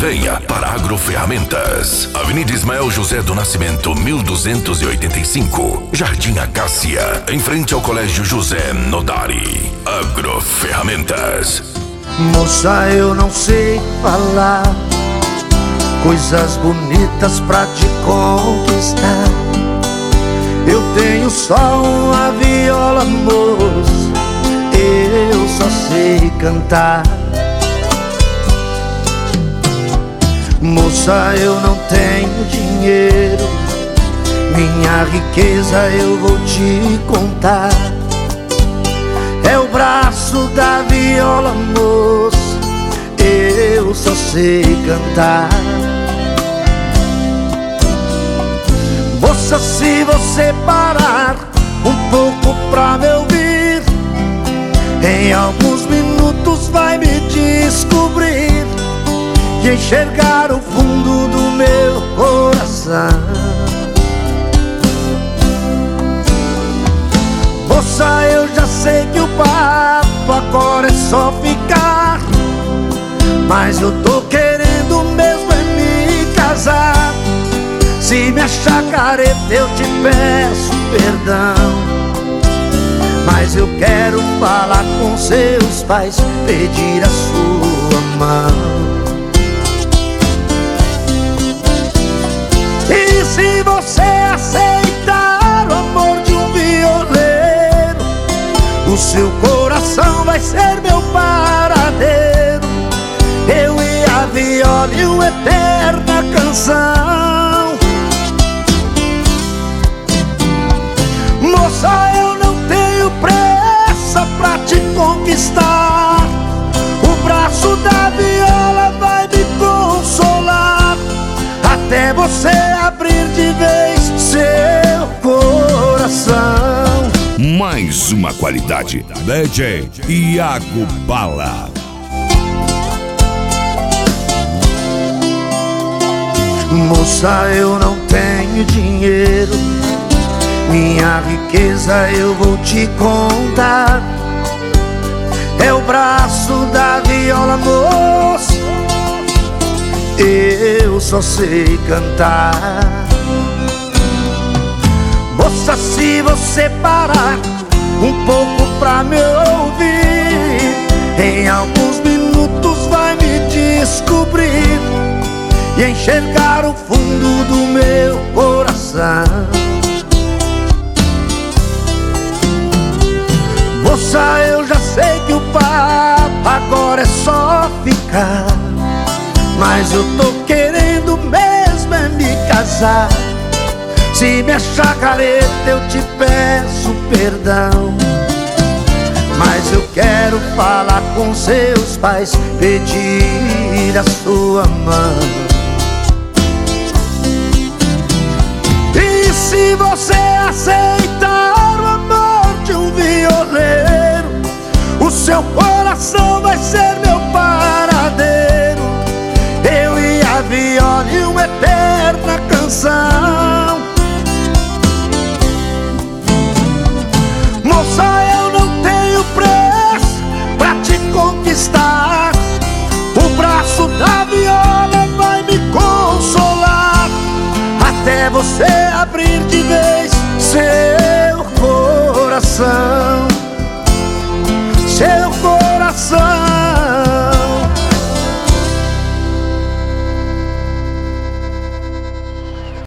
Venha para Agroferramentas, Avenida Ismael José do Nascimento, 1285, Jardim Acácia, em frente ao Colégio José Nodari. Agroferramentas. Moça, eu não sei falar coisas bonitas pra te conquistar. Eu tenho só uma viola, moça, eu só sei cantar. Moça, eu não tenho dinheiro, minha riqueza eu vou te contar. É o braço da viola, moça, eu só sei cantar. Moça, se você parar um pouco pra me ouvir, em alguns minutos vai me descobrir e enxergar o fundo do meu coração. Moça, eu já sei que o papo agora é só ficar, mas eu tô querendo mesmo é me casar. Se me achar careta eu te peço perdão, mas eu quero falar com seus pais, pedir a sua mão. E se você aceitar o amor de um violeiro, o seu coração vai ser meu paradeiro. Eu e a viola e uma eterna canção. Moça, eu não tenho pressa pra te conquistar. O braço da viola vai me consolar, até você abrir de vez seu coração. Mais uma qualidade, DJ Iago Bala. Moça, eu não tenho dinheiro, minha riqueza eu vou te contar. É o braço da viola, moça, eu só sei cantar. Moça, se você parar um pouco pra me ouvir, em alguns minutos vai me descobrir e enxergar o fundo do meu coração. Moça, eu já sei que o papo agora é só ficar, mas eu tô querendo mesmo é me casar. Se me achar careta eu te peço perdão, mas eu quero falar com seus pais, pedir a sua mão. E se você aceitar o amor de um violeiro, o seu coração vai ser meu paradeiro. Eu e a viola e uma eterna canção. Moça, eu não tenho pressa pra te conquistar. O braço da viola vai me consolar, até você abrir de vez seu coração. Seu coração.